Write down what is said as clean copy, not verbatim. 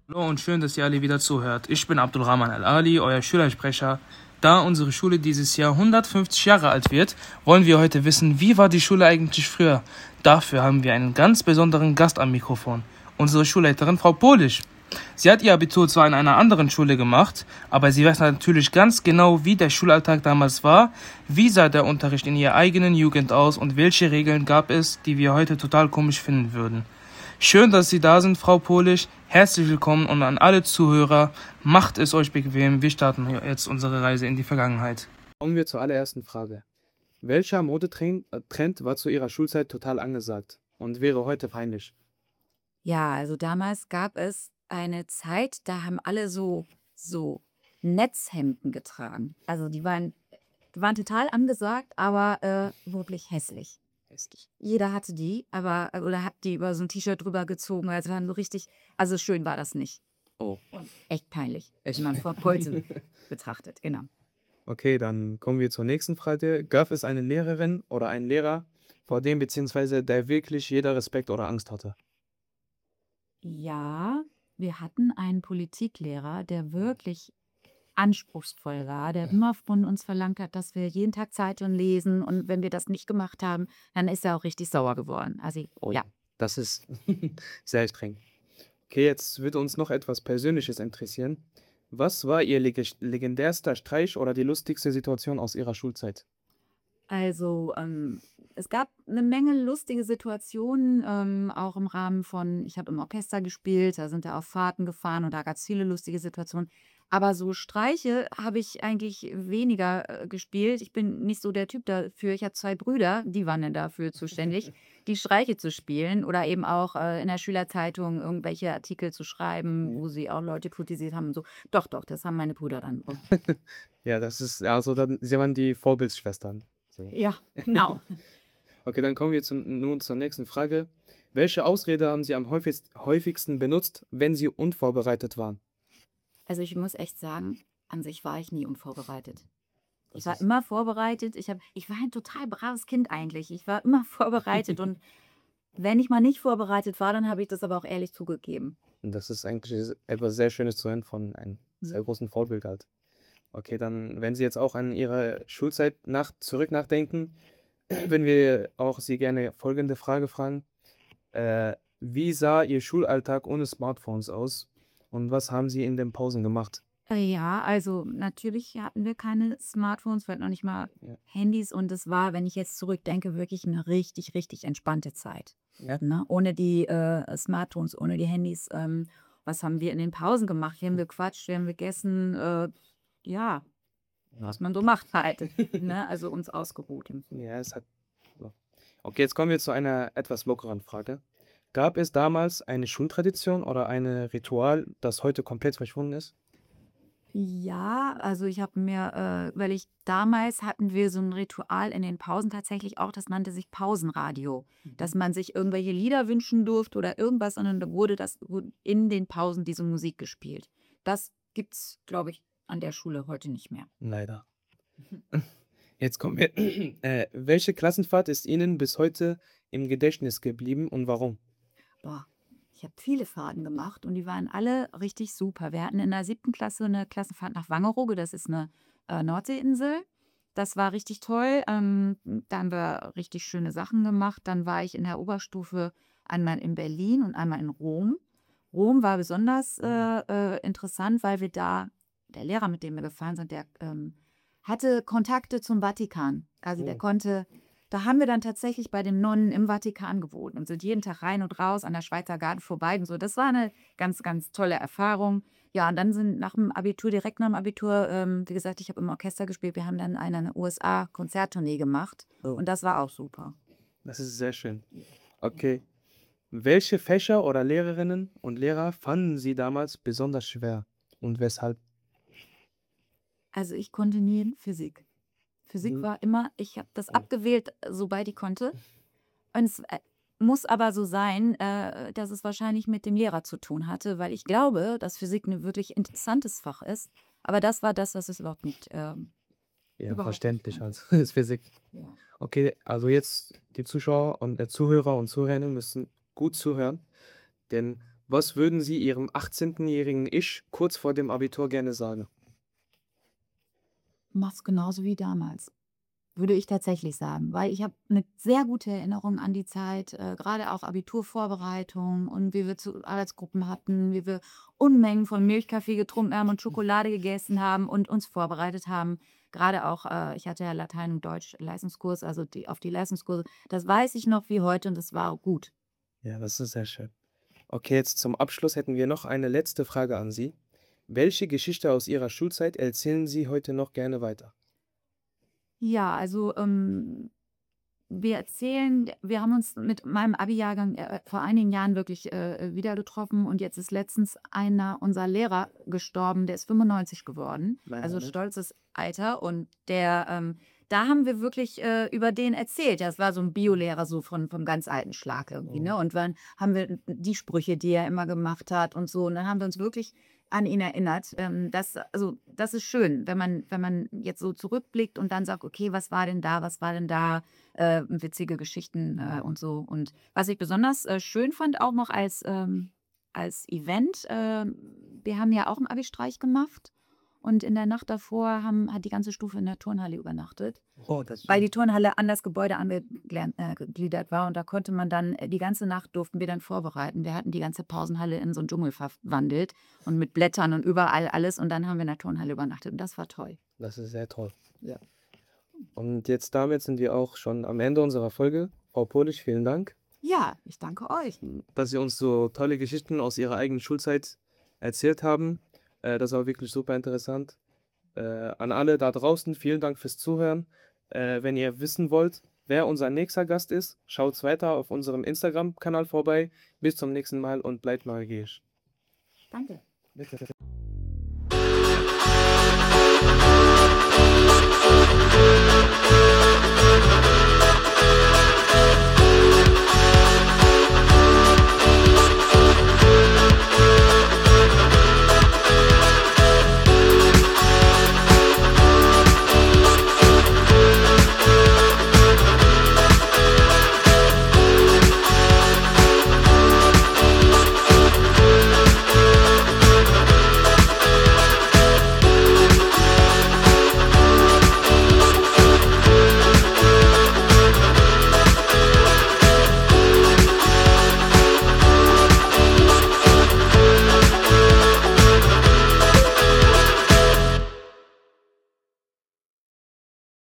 Hallo und schön, dass ihr alle wieder zuhört. Ich bin Abdulrahman Al-Ali, euer Schülersprecher. Da unsere Schule dieses Jahr 150 Jahre alt wird, wollen wir heute wissen, wie war die Schule eigentlich früher. Dafür haben wir einen ganz besonderen Gast am Mikrofon, unsere Schulleiterin Frau Polisch. Sie hat ihr Abitur zwar in einer anderen Schule gemacht, aber sie weiß natürlich ganz genau, wie der Schulalltag damals war, wie sah der Unterricht in ihrer eigenen Jugend aus und welche Regeln gab es, die wir heute total komisch finden würden. Schön, dass Sie da sind, Frau Polisch. Herzlich willkommen und an alle Zuhörer, macht es euch bequem. Wir starten jetzt unsere Reise in die Vergangenheit. Kommen wir zur allerersten Frage. Welcher Modetrend war zu Ihrer Schulzeit total angesagt und wäre heute peinlich? Ja, also damals gab es eine Zeit, da haben alle so Netzhemden getragen. Also die waren total angesagt, aber wirklich hässlich. Hässlich. Jeder hatte die, aber oder hat die über so ein T-Shirt drüber gezogen. Also waren so richtig, also schön war das nicht. Oh. Und echt peinlich, wenn man von heute betrachtet, genau. Okay, dann kommen wir zur nächsten Frage. Gab es eine Lehrerin oder einen Lehrer, vor dem bzw. der wirklich jeder Respekt oder Angst hatte? Ja, wir hatten einen Politiklehrer, der wirklich anspruchsvoll war, der immer von uns verlangt hat, dass wir jeden Tag Zeitung lesen. Und wenn wir das nicht gemacht haben, dann ist er auch richtig sauer geworden. Also, Oh, ja. das ist sehr streng. Okay, jetzt würde uns noch etwas Persönliches interessieren. Was war Ihr legendärster Streich oder die lustigste Situation aus Ihrer Schulzeit? Also, es gab eine Menge lustige Situationen, auch im Rahmen von ich habe im Orchester gespielt, da sind wir auf Fahrten gefahren und da gab's viele lustige Situationen. Aber so Streiche habe ich eigentlich weniger, gespielt. Ich bin nicht so der Typ dafür. Ich habe 2 Brüder, die waren dann dafür zuständig, die Streiche zu spielen oder eben auch, in der Schülerzeitung irgendwelche Artikel zu schreiben, wo sie auch Leute kritisiert haben und so. Doch, doch, das haben meine Brüder dann. Ja, das ist, also dann, Sie waren die Vorbildsschwestern. So. Ja, genau. Okay, dann kommen wir nun zur nächsten Frage. Welche Ausrede haben Sie am häufigsten benutzt, wenn Sie unvorbereitet waren? Also, ich muss echt sagen, an sich war ich nie unvorbereitet. Ich Das war ist, immer vorbereitet. Ich war ein total braves Kind eigentlich. Ich war immer vorbereitet und wenn ich mal nicht vorbereitet war, dann habe ich das aber auch ehrlich zugegeben. das ist eigentlich etwas sehr Schönes zu hören von einem Mhm. sehr großen Vorbild halt. Okay, dann, wenn Sie jetzt auch an Ihre Schulzeit zurück nachdenken, würden wir auch Sie gerne folgende Frage fragen. Wie sah Ihr Schulalltag ohne Smartphones aus und was haben Sie in den Pausen gemacht? Ja, also natürlich hatten wir keine Smartphones, wir hatten noch nicht mal Ja. Handys und es war, wenn ich jetzt zurückdenke, wirklich eine richtig, richtig entspannte Zeit, Ja. ne? Ohne die, Smartphones, ohne die Handys. Was haben wir in den Pausen gemacht? Wir haben gequatscht, wir haben gegessen, ja, Ja. was man so macht halt, ne? Also uns ausgeruht. Ja, es hat. So. Okay, jetzt kommen wir zu einer etwas lockeren Frage. Gab es damals eine Schultradition oder ein Ritual, das heute komplett verschwunden ist? Ja, also ich habe mir, weil ich damals hatten wir so ein Ritual in den Pausen tatsächlich auch, das nannte sich Pausenradio, dass man sich irgendwelche Lieder wünschen durfte oder irgendwas und dann wurde in den Pausen diese Musik gespielt. Das gibt's, glaube ich, an der Schule heute nicht mehr. Leider. Jetzt kommen wir. Welche Klassenfahrt ist Ihnen bis heute im Gedächtnis geblieben und warum? Boah, ich habe viele Fahrten gemacht und die waren alle richtig super. Wir hatten in der 7. Klasse eine Klassenfahrt nach Wangerooge, das ist eine Nordseeinsel. Das war richtig toll. Da haben wir richtig schöne Sachen gemacht. Dann war ich in der Oberstufe einmal in Berlin und einmal in Rom. Rom war besonders, interessant, weil wir da der Lehrer, mit dem wir gefahren sind, der, hatte Kontakte zum Vatikan. Also, der Oh. konnte da haben wir dann tatsächlich bei den Nonnen im Vatikan gewohnt und sind jeden Tag rein und raus an der Schweizer Garde vorbei und so. Das war eine ganz, ganz tolle Erfahrung. Ja, und dann sind nach dem Abitur direkt nach dem Abitur, wie gesagt, ich habe im Orchester gespielt. Wir haben dann eine USA-Konzerttournee gemacht Oh. und das war auch super. Das ist sehr schön. Okay. Welche Fächer oder Lehrerinnen und Lehrer fanden Sie damals besonders schwer und weshalb? Also, ich konnte nie Physik. Physik Mhm. war immer ich habe das Oh. abgewählt, sobald ich konnte. Und es, muss aber so sein, dass es wahrscheinlich mit dem Lehrer zu tun hatte, weil ich glaube, dass Physik ein wirklich interessantes Fach ist. Aber das war das, was es überhaupt nicht Ja, überhaupt nicht verständlich, konnte. also ist Physik. Ja. Okay, also jetzt die Zuschauer und Zuhörer und Zuhörerinnen müssen gut zuhören, denn Was würden Sie Ihrem 18-jährigen Ich kurz vor dem Abitur gerne sagen? Mach's genauso wie damals, würde ich tatsächlich sagen, weil ich habe eine sehr gute Erinnerung an die Zeit, grade auch Abiturvorbereitung und wie wir zu Arbeitsgruppen hatten, wie wir Unmengen von Milchkaffee getrunken haben und Schokolade gegessen haben und uns vorbereitet haben. Gerade auch, ich hatte ja Latein und Deutsch Leistungskurs, also die Leistungskurse. Das weiß ich noch wie heute und das war auch gut. Ja, das ist sehr schön. Okay, jetzt zum Abschluss hätten wir noch eine letzte Frage an Sie. Welche Geschichte aus Ihrer Schulzeit erzählen Sie heute noch gerne weiter? Ja, also, wir haben uns mit meinem Abi-Jahrgang, vor einigen Jahren wirklich, wieder getroffen und jetzt ist letztens einer unserer Lehrer gestorben, der ist 95 geworden, also Meine. stolzes Alter und da haben wir wirklich, über den erzählt. Das war so ein Biolehrer so vom ganz alten Schlag irgendwie, ne? Oh. Und dann haben wir die Sprüche, die er immer gemacht hat und so und dann haben wir uns wirklich an ihn erinnert. Das ist schön, wenn man jetzt so zurückblickt und dann sagt: „Okay, was war denn da? Was war denn da?“ Witzige Geschichten, und so. Und was ich besonders, schön fand auch noch als Event, wir haben ja auch 'n Abi-Streich gemacht und in der Nacht davor hat die ganze Stufe in der Turnhalle übernachtet, Oh, das ist weil schön. die Turnhalle an das Gebäude gegliedert war und da konnte man dann die ganze Nacht durften wir dann vorbereiten. Wir hatten die ganze Pausenhalle in so 'n Dschungel verwandelt und mit Blättern und überall alles und dann haben wir in der Turnhalle übernachtet und das war toll. Das ist sehr toll. Ja. Und jetzt damit sind wir auch schon am Ende unserer Folge. Frau Polisch, vielen Dank, Ja, ich danke euch. dass Sie uns so tolle Geschichten aus Ihrer eigenen Schulzeit erzählt haben. Das war wirklich super interessant. An alle da draußen, vielen Dank fürs Zuhören. Wenn ihr wissen wollt, wer unser nächster Gast ist, schaut weiter auf unserem Instagram-Kanal vorbei. Bis zum nächsten Mal und bleibt magisch. Danke. Bitte.